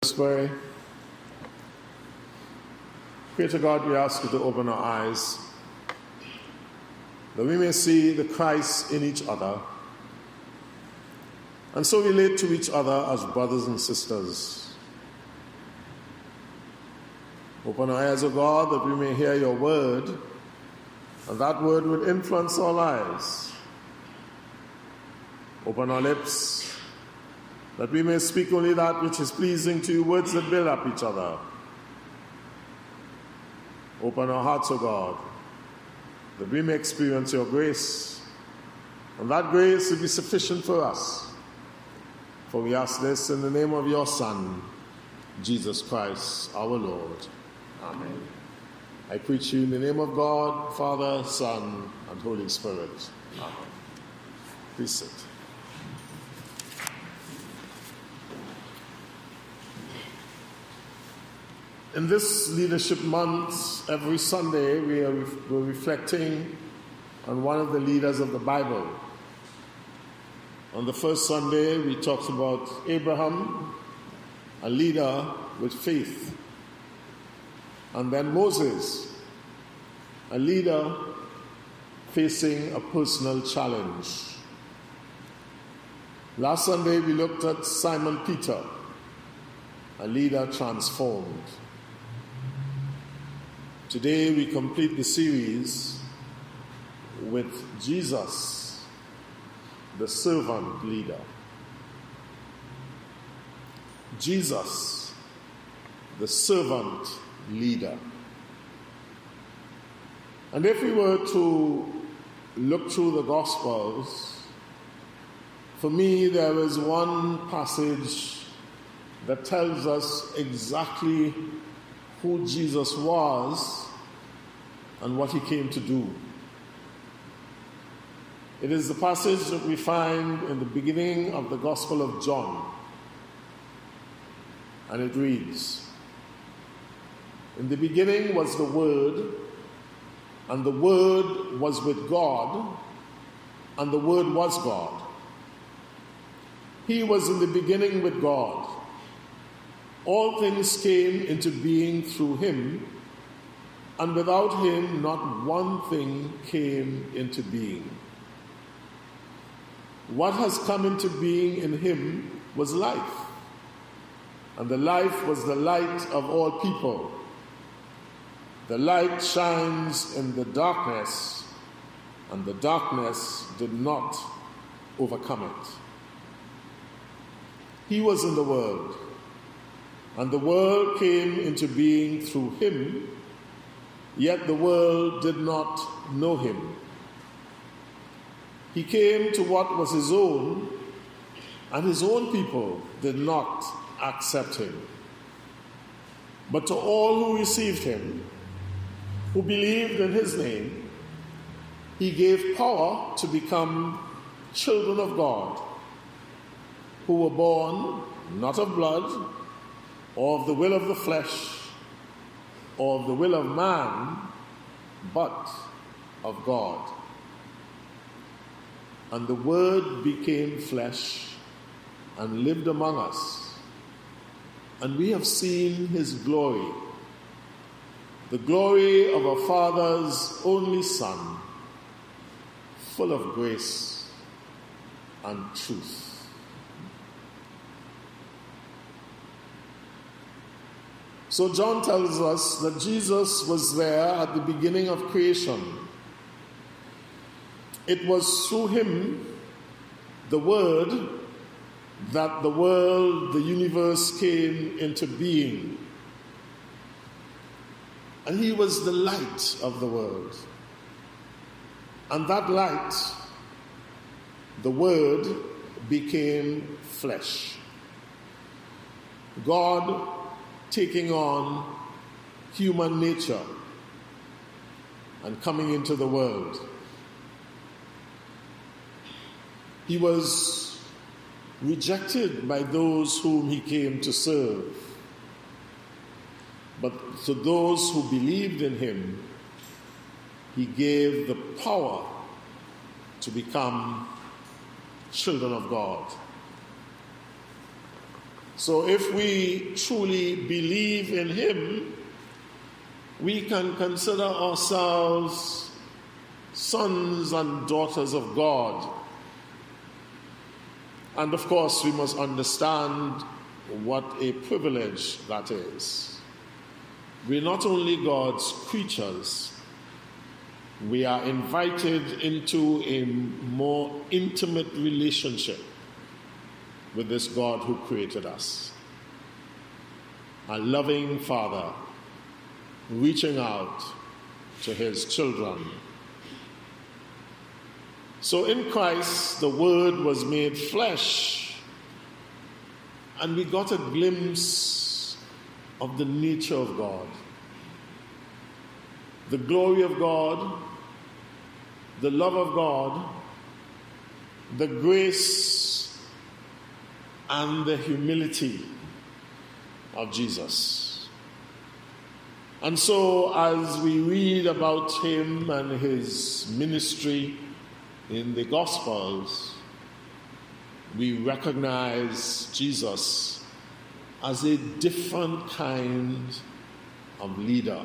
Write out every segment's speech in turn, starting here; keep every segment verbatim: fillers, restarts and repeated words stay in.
Let's pray. Creator God, we ask you to open our eyes that we may see the Christ in each other and so relate to each other as brothers and sisters. Open our eyes, O God, that we may hear your word, and that word will influence our lives. Open our lips that we may speak only that which is pleasing to you, words that build up each other. Open our hearts, O God, that we may experience your grace, and that grace will be sufficient for us. For we ask this in the name of your Son, Jesus Christ, our Lord. Amen. I preach you in the name of God, Father, Son, and Holy Spirit. Amen. Please sit. In this leadership month, every Sunday, we are re- we're reflecting on one of the leaders of the Bible. On the first Sunday, we talked about Abraham, a leader with faith. And then Moses, a leader facing a personal challenge. Last Sunday, we looked at Simon Peter, a leader transformed. Today we complete the series with Jesus, the servant leader. Jesus, the servant leader. And if we were to look through the Gospels, for me there is one passage that tells us exactly who Jesus was and what he came to do. It is the passage that we find in the beginning of the Gospel of John. And it reads, "In the beginning was the Word, and the Word was with God, and the Word was God. He was in the beginning with God. All things came into being through him, and without him not one thing came into being. What has come into being in him was life, and the life was the light of all people. The light shines in the darkness, and the darkness did not overcome it. He was in the world, and the world came into being through him, yet the world did not know him. He came to what was his own, and his own people did not accept him. But to all who received him, who believed in his name, he gave power to become children of God, who were born not of blood, or of the will of the flesh, or of the will of man, but of God. And the Word became flesh and lived among us, and we have seen his glory, the glory of our Father's only Son, full of grace and truth." So John tells us that Jesus was there at the beginning of creation. It was through him, the Word, that the world, the universe came into being. And he was the light of the world. And that light, the Word, became flesh. God taking on human nature and coming into the world. He was rejected by those whom he came to serve. But to those who believed in him, he gave the power to become children of God. So if we truly believe in him, we can consider ourselves sons and daughters of God. And of course, we must understand what a privilege that is. We're not only God's creatures, we are invited into a more intimate relationship with this God who created us. A loving Father reaching out to his children. So in Christ, the Word was made flesh, and we got a glimpse of the nature of God, the glory of God, the love of God, the grace and the humility of Jesus. And so as we read about him and his ministry in the Gospels, we recognize Jesus as a different kind of leader.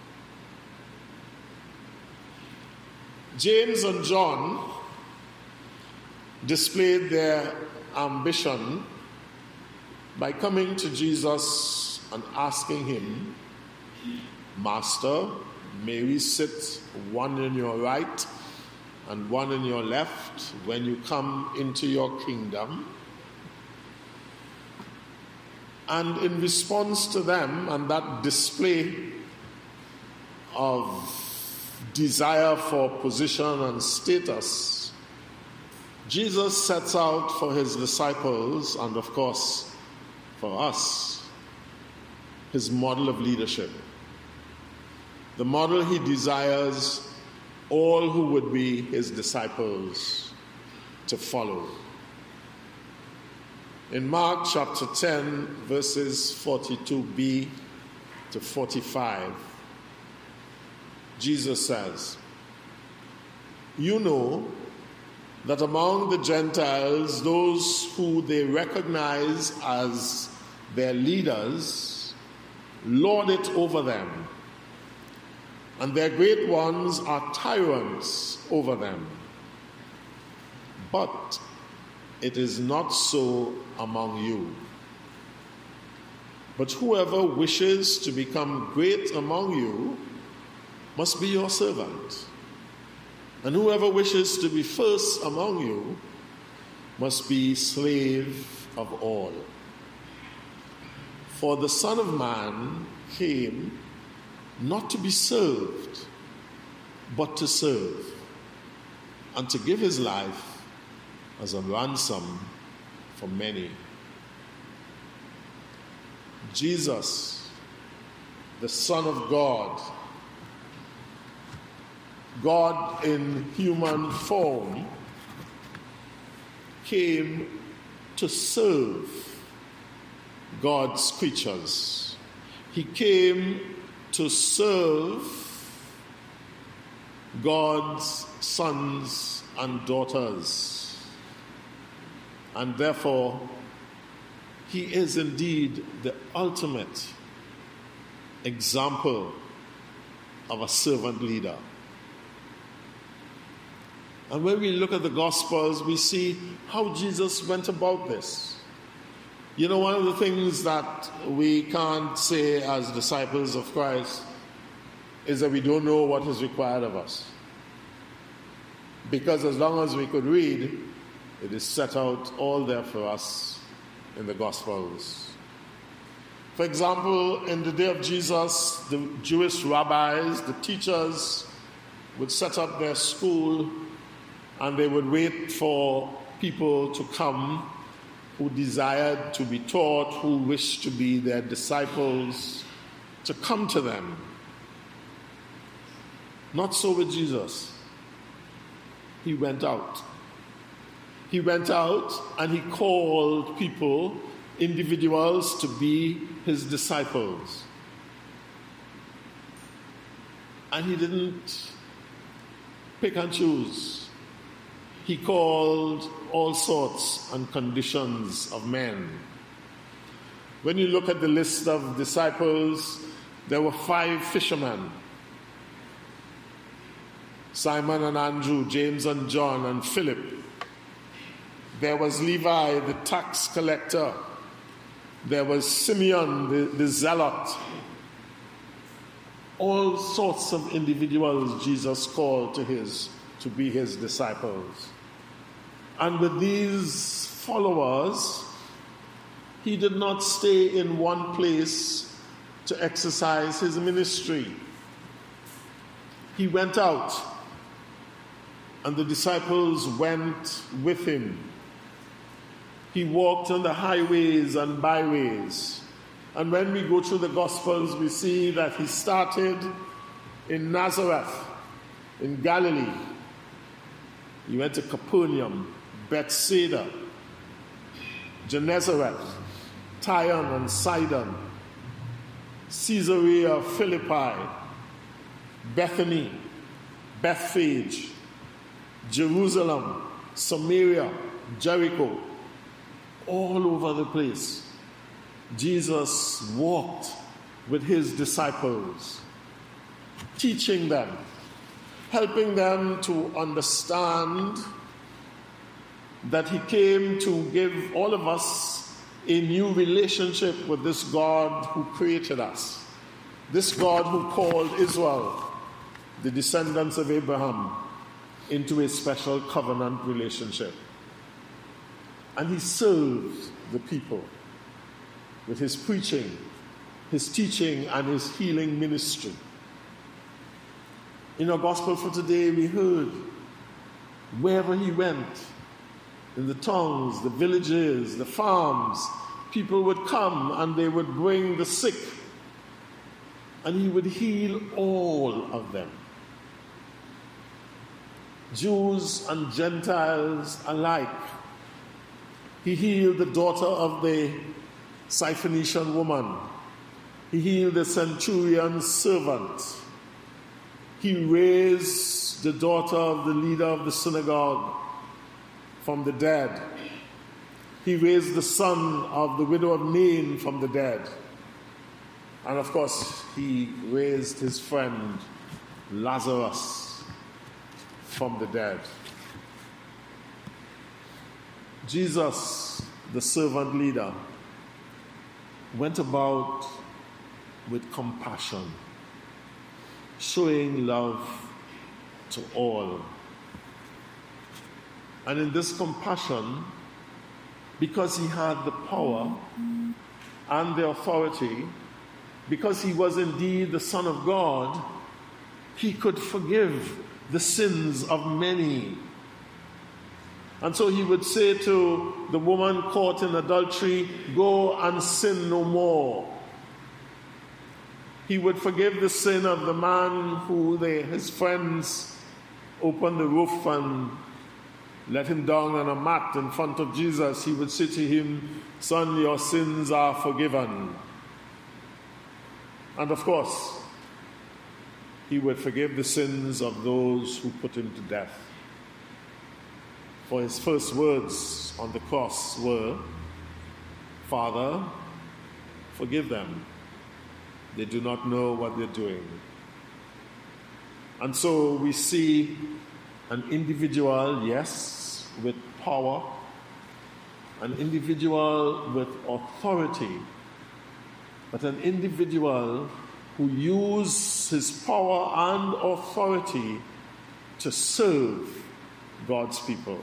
James and John displayed their ambition by coming to Jesus and asking him, "Master, may we sit one in your right and one in your left when you come into your kingdom?" And in response to them and that display of desire for position and status, Jesus sets out for his disciples, and of course for us, his model of leadership. The model he desires all who would be his disciples to follow. In Mark chapter ten, verses forty-two b to forty-five, Jesus says, "You know that among the Gentiles, those who they recognize as their leaders lord it over them, and their great ones are tyrants over them. But it is not so among you. But whoever wishes to become great among you must be your servant. And whoever wishes to be first among you must be slave of all. For the Son of Man came not to be served, but to serve, and to give his life as a ransom for many." Jesus, the Son of God, God in human form, came to serve God's creatures. He came to serve God's sons and daughters. And therefore, he is indeed the ultimate example of a servant leader. And when we look at the Gospels, we see how Jesus went about this. You know, one of the things that we can't say as disciples of Christ is that we don't know what is required of us. Because as long as we could read, it is set out all there for us in the Gospels. For example, in the day of Jesus, the Jewish rabbis, the teachers, would set up their school, and they would wait for people to come who desired to be taught, who wished to be their disciples, to come to them. Not so with Jesus. He went out. He went out and he called people, individuals, to be his disciples. And he didn't pick and choose. He called all sorts and conditions of men. When you look at the list of disciples, there were five fishermen: Simon and Andrew, James and John, and Philip. There was Levi, the tax collector. There was Simeon, the, the zealot. All sorts of individuals Jesus called to his to be his disciples. And with these followers, he did not stay in one place to exercise his ministry. He went out, and the disciples went with him. He walked on the highways and byways. And when we go through the Gospels, we see that he started in Nazareth, in Galilee. He went to Capernaum, Bethsaida, Gennesaret, Tyre and Sidon, Caesarea Philippi, Bethany, Bethphage, Jerusalem, Samaria, Jericho, all over the place. Jesus walked with his disciples, teaching them, helping them to understand that he came to give all of us a new relationship with this God who created us, this God who called Israel, the descendants of Abraham, into a special covenant relationship. And he served the people with his preaching, his teaching, and his healing ministry. In our gospel for today, we heard wherever he went, in the towns, the villages, the farms, people would come and they would bring the sick, and he would heal all of them. Jews and Gentiles alike. He healed the daughter of the Syrophoenician woman. He healed the centurion's servant. He raised the daughter of the leader of the synagogue from the dead. He raised the son of the widow of Nain from the dead. And of course, he raised his friend Lazarus from the dead. Jesus, the servant leader, went about with compassion, showing love to all. And in this compassion, because he had the power and the authority, because he was indeed the Son of God, he could forgive the sins of many. And so he would say to the woman caught in adultery, "Go and sin no more." He would forgive the sin of the man who they, his friends opened the roof and let him down on a mat in front of Jesus. He would say to him, "Son, your sins are forgiven." And of course, he would forgive the sins of those who put him to death. For his first words on the cross were, "Father, forgive them. They do not know what they're doing." And so we see an individual, yes, with power, an individual with authority, but an individual who used his power and authority to serve God's people.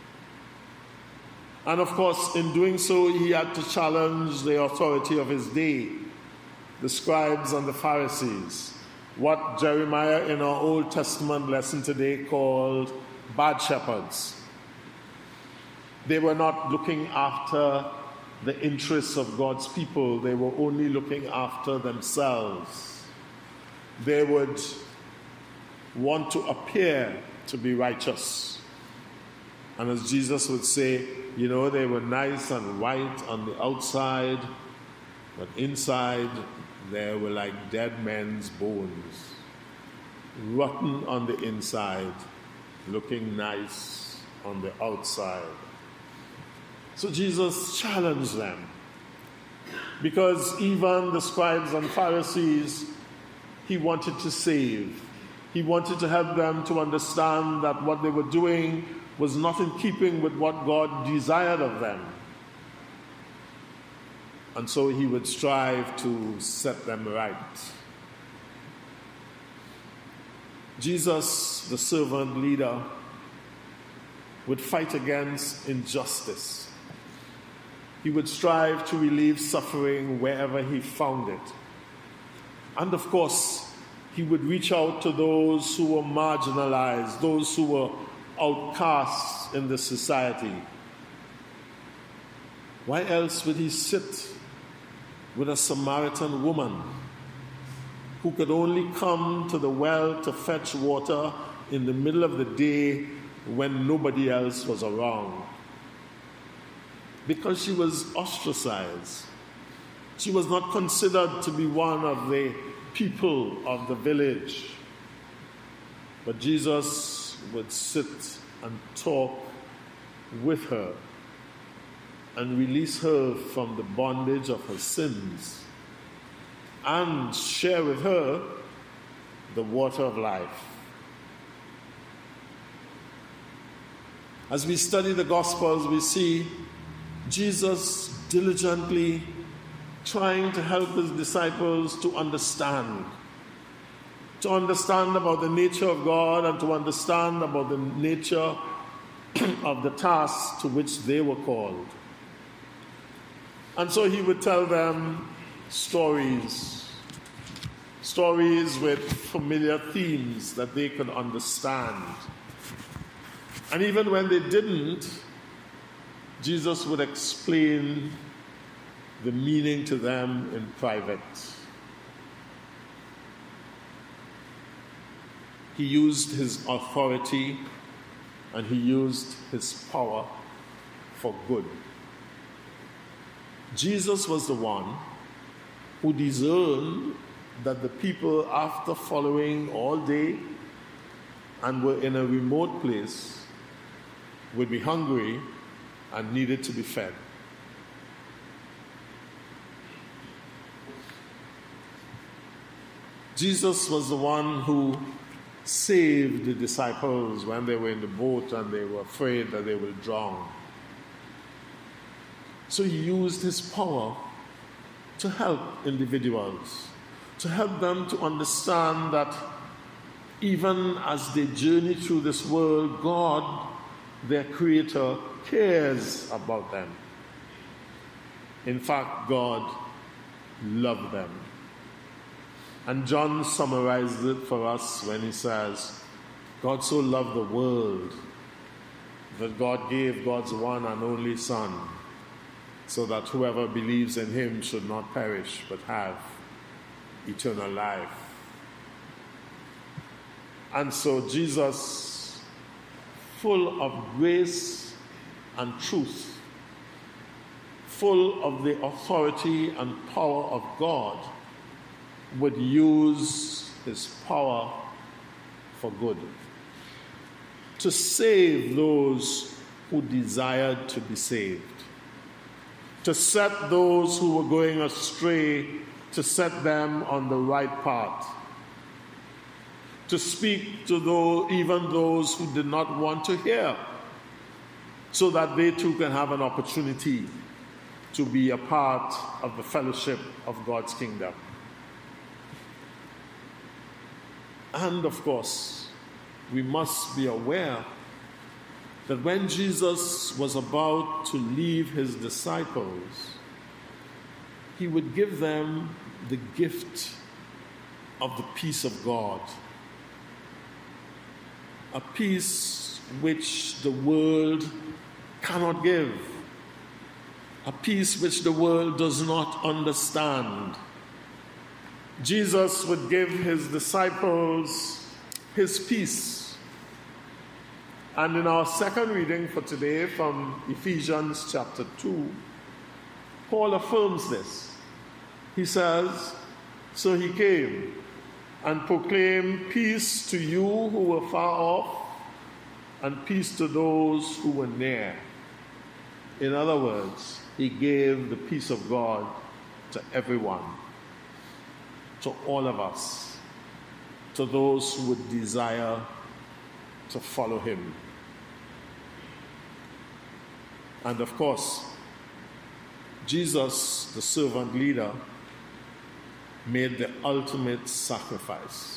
And of course, in doing so, he had to challenge the authority of his day, the scribes and the Pharisees, what Jeremiah in our Old Testament lesson today called bad shepherds. They were not looking after the interests of God's people. They were only looking after themselves. They would want to appear to be righteous. And as Jesus would say, you know, they were nice and white on the outside, but inside they were like dead men's bones, rotten on the inside, looking nice on the outside. So Jesus challenged them. because even the scribes and Pharisees, he wanted to save. He wanted to help them to understand that what they were doing was not in keeping with what God desired of them. And so he would strive to set them right. Jesus, the servant leader, would fight against injustice. He would strive to relieve suffering wherever he found it. And of course, he would reach out to those who were marginalized, those who were outcasts in the society. Why else would he sit with a Samaritan woman who could only come to the well to fetch water in the middle of the day when nobody else was around? Because she was ostracized. She was not considered to be one of the people of the village. But Jesus would sit and talk with her and release her from the bondage of her sins and share with her the water of life. As we study the Gospels, we see Jesus diligently trying to help his disciples to understand, to understand about the nature of God and to understand about the nature of the task to which they were called. And so he would tell them stories, stories with familiar themes that they could understand. And even when they didn't, Jesus would explain the meaning to them in private. He used his authority and he used his power for good. Jesus was the one who discerned that the people, after following all day and were in a remote place, would be hungry and needed to be fed. Jesus was the one who saved the disciples when they were in the boat and they were afraid that they would drown. So he used his power to help individuals, to help them to understand that even as they journey through this world, God, their Creator, cares about them. In fact, God loved them. And John summarizes it for us when he says, God so loved the world that God gave God's one and only Son, so that whoever believes in him should not perish but have eternal life. And so Jesus, full of grace and truth, full of the authority and power of God, would use his power for good, to save those who desired to be saved, to set those who were going astray, to set them on the right path, to speak to those, even those who did not want to hear, so that they too can have an opportunity to be a part of the fellowship of God's kingdom. And of course, we must be aware that when Jesus was about to leave his disciples, he would give them the gift of the peace of God, a peace which the world cannot give, a peace which the world does not understand. Jesus would give his disciples his peace. And in our second reading for today from Ephesians chapter two, Paul affirms this. He says, so he came and proclaimed peace to you who were far off and peace to those who were near. In other words, he gave the peace of God to everyone, to all of us, to those who would desire to follow him. And of course, Jesus, the servant leader, made the ultimate sacrifice.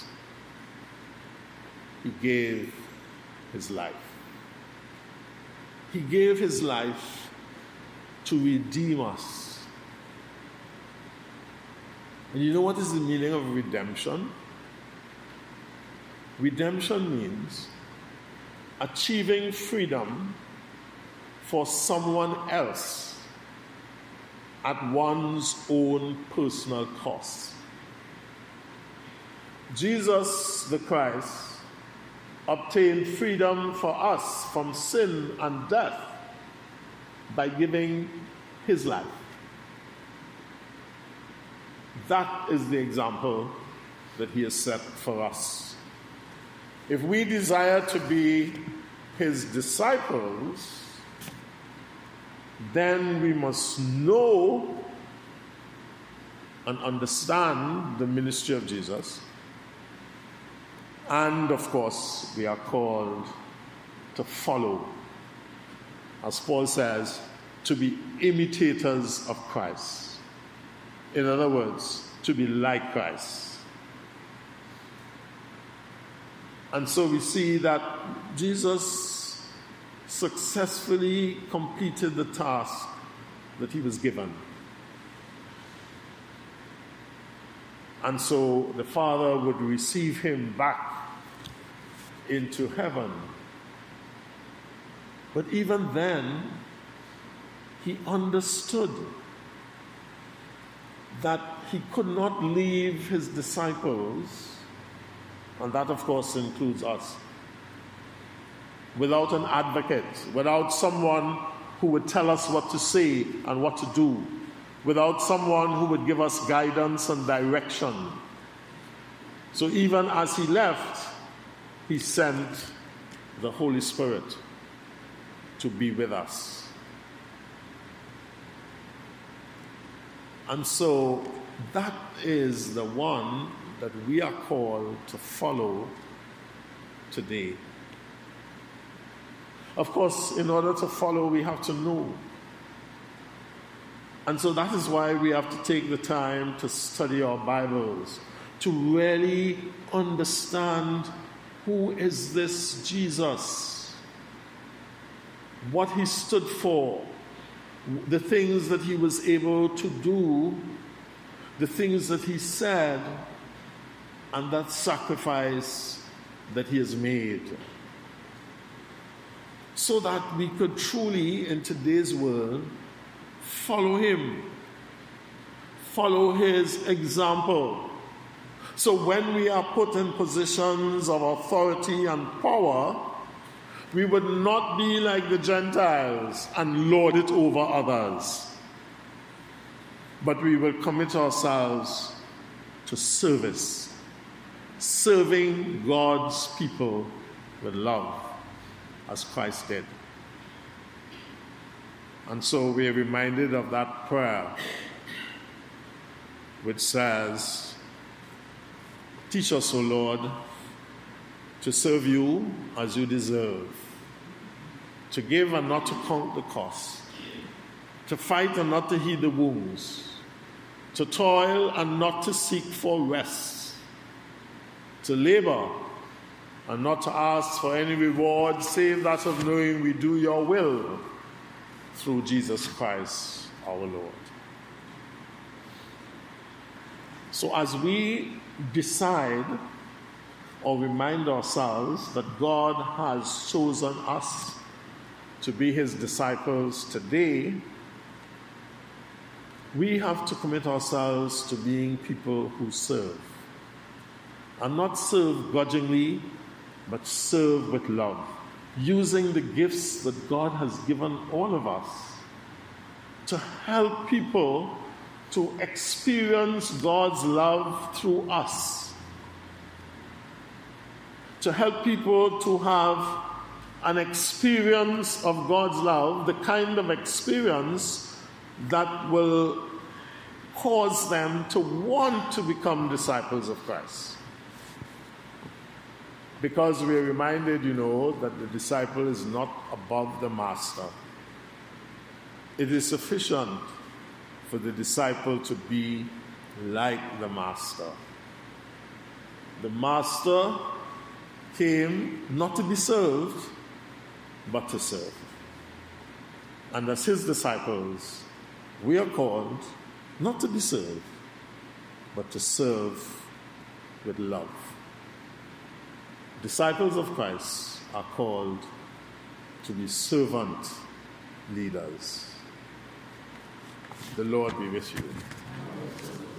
He gave his life. He gave his life to redeem us. And you know what is the meaning of redemption? Redemption means achieving freedom for someone else at one's own personal cost. Jesus the Christ obtained freedom for us from sin and death by giving his life. That is the example that he has set for us. If we desire to be his disciples, then we must know and understand the ministry of Jesus. And of course, we are called to follow, as Paul says, to be imitators of Christ. In other words, to be like Christ. And so we see that Jesus successfully completed the task that he was given. And so the Father would receive him back into heaven. But even then, he understood that he could not leave his disciples, and that of course includes us, without an advocate, without someone who would tell us what to say and what to do, without someone who would give us guidance and direction. So even as he left, he sent the Holy Spirit to be with us. And so that is the one that we are called to follow today. Of course, in order to follow, we have to know. And so that is why we have to take the time to study our Bibles, to really understand who is this Jesus, what he stood for, the things that he was able to do, the things that he said, and that sacrifice that he has made. So that we could truly, in today's world, follow him, follow his example. So when we are put in positions of authority and power, we would not be like the Gentiles and lord it over others, but we will commit ourselves to service, serving God's people with love, as Christ did. And so we are reminded of that prayer which says, "Teach us, O Lord, to serve you as you deserve, to give and not to count the cost, to fight and not to heed the wounds, to toil and not to seek for rest, to labor and not to ask for any reward save that of knowing we do your will through Jesus Christ our Lord." So as we decide or remind ourselves that God has chosen us to be his disciples today, we have to commit ourselves to being people who serve. And not serve grudgingly, but serve with love, using the gifts that God has given all of us to help people to experience God's love through us, to help people to have an experience of God's love, the kind of experience that will cause them to want to become disciples of Christ. Because we are reminded, you know, that the disciple is not above the master. It is sufficient for the disciple to be like the master. The master came not to be served, but to serve. And as his disciples, we are called not to be served, but to serve with love. Disciples of Christ are called to be servant leaders. The Lord be with you.